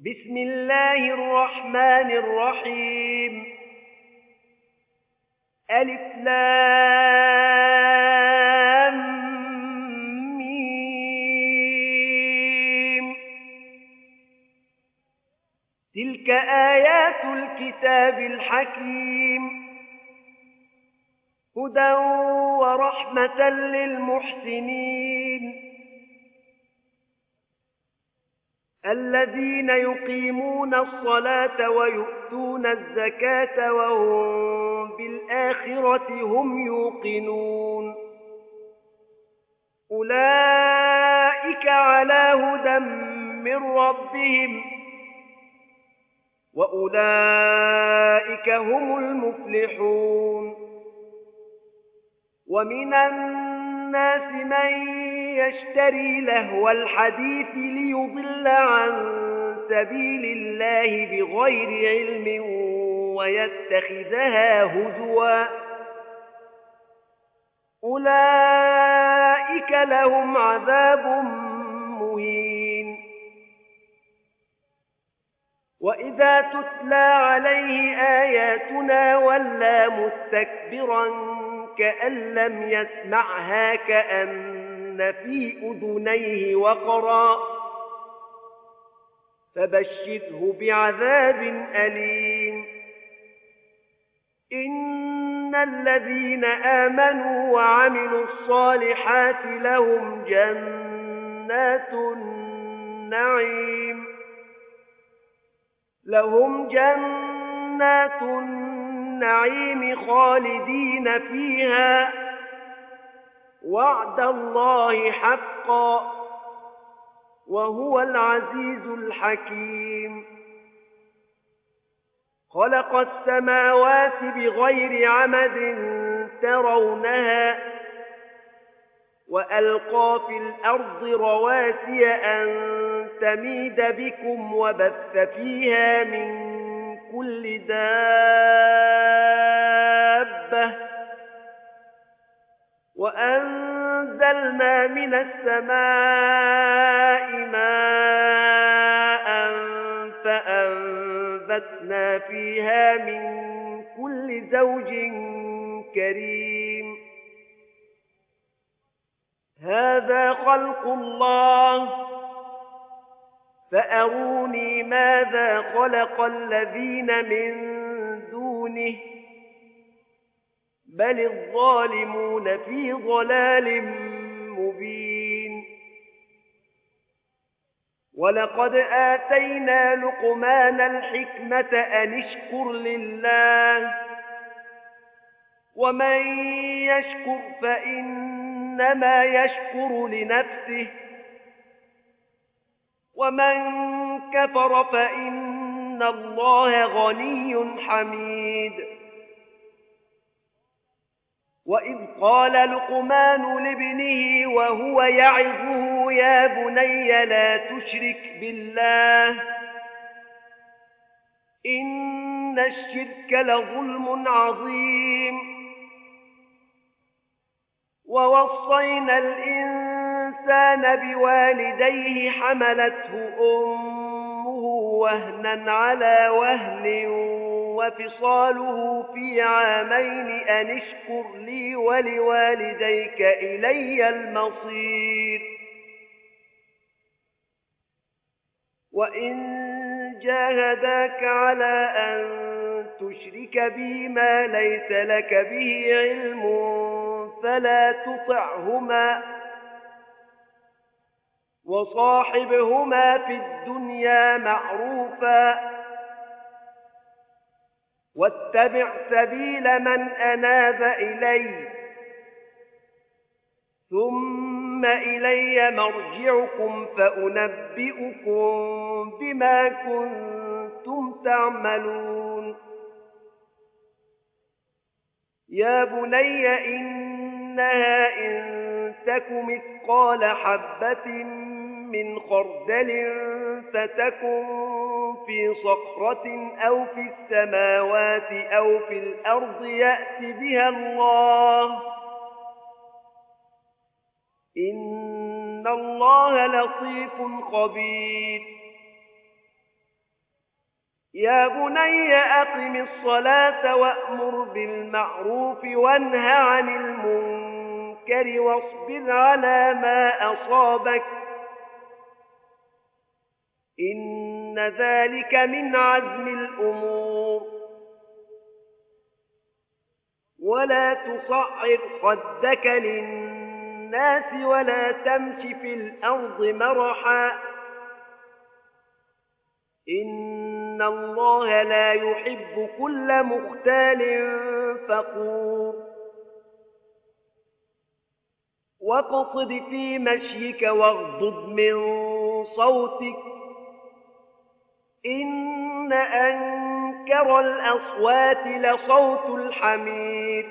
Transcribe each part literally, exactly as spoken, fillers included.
بسم الله الرحمن الرحيم. ألف لام ميم. تلك آيات الكتاب الحكيم، هدى ورحمة للمحسنين الذين يقيمون الصلاة ويؤتون الزكاة وهم بالآخرة هم يوقنون. أولئك على هدى من ربهم وأولئك هم المفلحون. ومن الناس من يشتري لهو الحديث ليضل عن سبيل الله بغير علم ويتخذها هزوا، أولئك لهم عذاب مهين. وإذا تتلى عليه آياتنا ولى مستكبرا كأن لم يسمعها كأن في أذنيه وقرا، فبشره بعذاب أليم. إن الذين آمنوا وعملوا الصالحات لهم جنات النعيم لهم جنات النعيم خالدين فيها، وعد الله حقا وهو العزيز الحكيم. خلق السماوات بغير عمد ترونها وألقى في الأرض رواسي أن تميد بكم وبث فيها من كل دابة، وأنزلنا من السماء ماء فأنبتنا فيها من كل زوج كريم. هذا خلق الله فأروني ماذا خلق الذين من دونه، بل الظالمون في ضلال مبين. ولقد آتينا لقمان الحكمة أن اشكر لله، ومن يشكر فإنما يشكر لنفسه، ومن كفر فإن الله غني حميد. وإذ قال لقمان لابنه وهو يعظه يا بني لا تشرك بالله إن الشرك لظلم عظيم. ووصينا الإنسان بوالديه حملته أمه وهنا على وهن وفصاله في عامين أن اشكر لي ولوالديك إلي المصير. وإن جاهداك على أن تشرك بي ما ليس لك به علم فلا تطعهما، وصاحبهما في الدنيا معروفا، واتبع سبيل من أناب إلي، ثم إلي مرجعكم فأنبئكم بما كنتم تعملون. يا بني إنها إن تك مثقال حبة من خردل فتكن في صخرة أو في السماوات أو في الأرض يأت بها الله، إن الله لطيف خبير. يا بني أقم الصلاة وأمر بالمعروف وانه عن المنكر واصبر على ما أصابك إن ذلك من عزم الأمور ولا تصعر خدك للناس ولا تمش في الأرض مرحا إن الله لا يحب كل مختال فخور واقصد في مشيك واغضض من صوتك إن أنكر الأصوات لصوت الحمير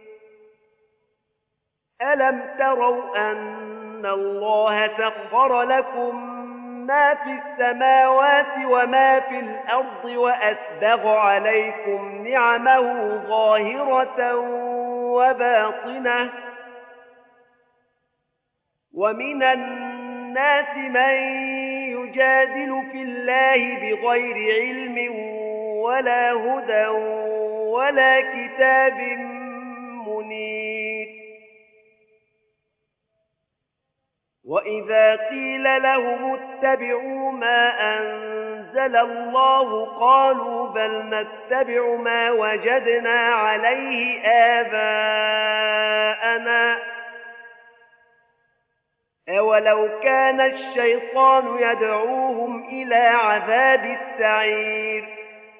ألم تروا أن الله سخر لكم ما في السماوات وما في الأرض وأسبغ عليكم نعمه ظاهرة وباطنة ومن الناس من يجادل في الله بغير علم ولا هدى ولا كتاب منير وإذا قيل لهم اتبعوا ما أنزل الله قالوا بل نتبع ما وجدنا عليه آباءنا أولو كان الشيطان يدعوهم إلى عذاب السعير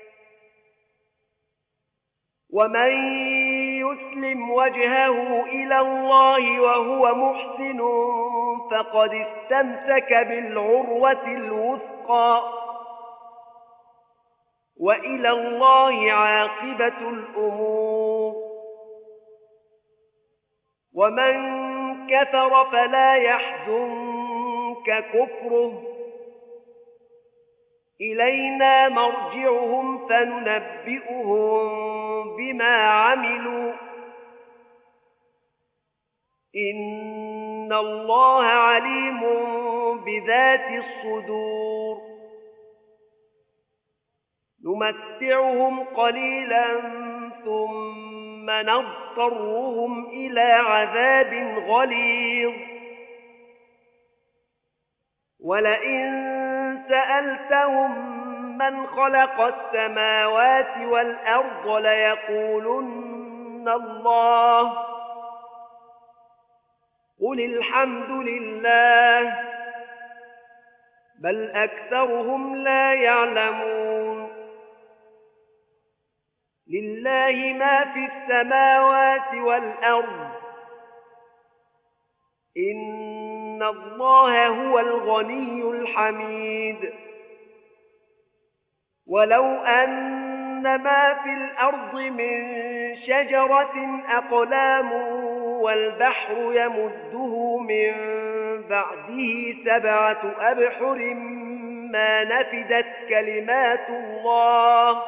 ومن يسلم وجهه إلى الله وهو محسن فقد استمسك بالعروة الوثقى وإلى الله عاقبة الأمور ومن كفر فلا يحزنك كفره إلينا مرجعهم فننبئهم بما عملوا إن الله عليم بذات الصدور نمتعهم قليلا ثم نضطرهم إلى عذاب غليظ ولئن سألتهم من خلق السماوات والأرض ليقولن الله قل الحمد لله بل أكثرهم لا يعلمون لله ما في السماوات والأرض إن الله هو الغني الحميد ولو أن ما في الأرض من شجرة أقلام والبحر يمده من بعده سبعة أبحر ما نفدت كلمات الله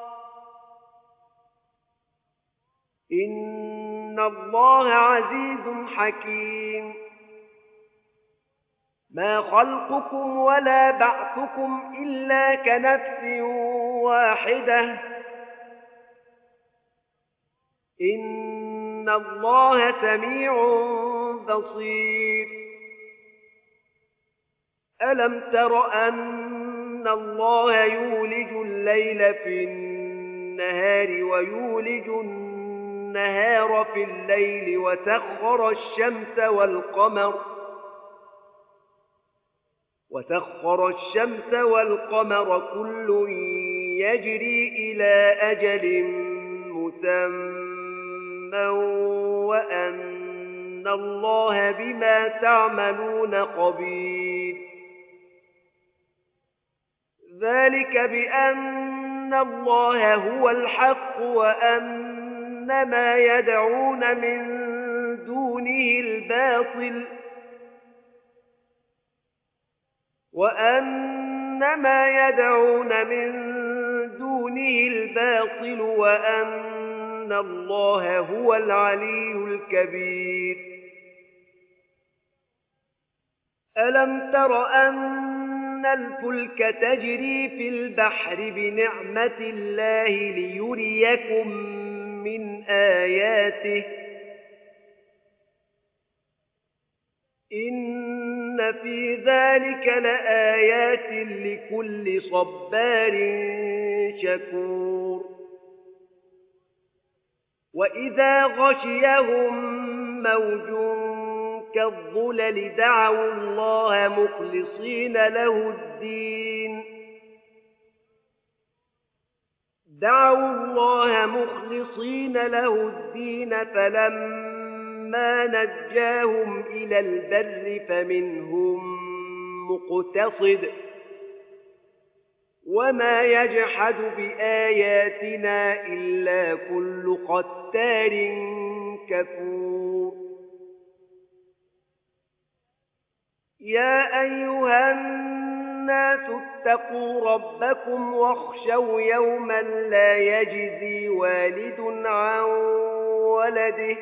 إن الله عزيز حكيم ما خلقكم ولا بعثكم إلا كنفس واحدة إن الله سميع بصير ألم تر أن الله يولج الليل في النهار ويولج النهار في الليل وسخر الشمس والقمر وسخر الشمس والقمر كل يجري إلى أجل مسمى وأن الله بما تعملون خبير ذلك بأن الله هو الحق وأن ما يدعون من دونه الباطل وأن ما يدعون من دونه الباطل وأن الله هو العلي الكبير ألم تر أن الفلك تجري في البحر بنعمة الله ليريكم من آياته إن في ذلك لآيات لكل صبار شكور وإذا غشيهم موج كالظلل دعوا الله مخلصين له الدين دعوا الله مخلصين له الدين فلما نجاهم إلى البر فمنهم مقتصد وما يجحد بآياتنا إلا كل ختار كفور يا أيها الناس اتقوا ربكم واخشوا يوما لا يجزي والد عن ولده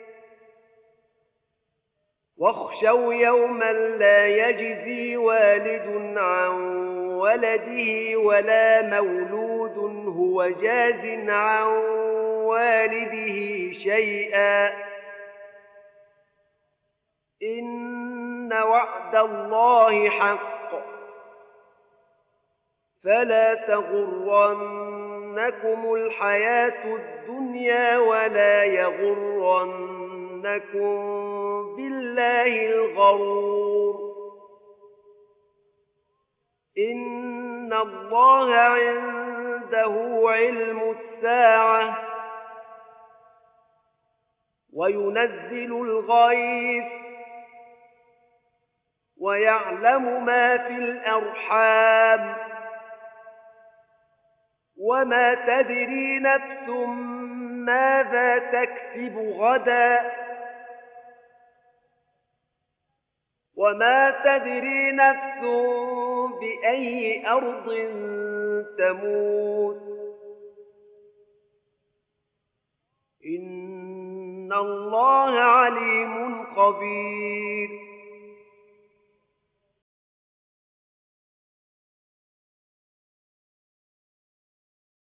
واخشوا يوما لا يجزي والد عن ولده ولا مولود هو جاز عن والده شيئا إن وعد الله حق فلا تغرنكم الحياة الدنيا ولا يغرنكم بالله الغرور إن الله عنده علم الساعة وينزل الغيث ويعلم ما في الأرحام وما تدري نفس ماذا تكسب غدا وما تدري نفس بأي أرض تموت إن الله عليم خبير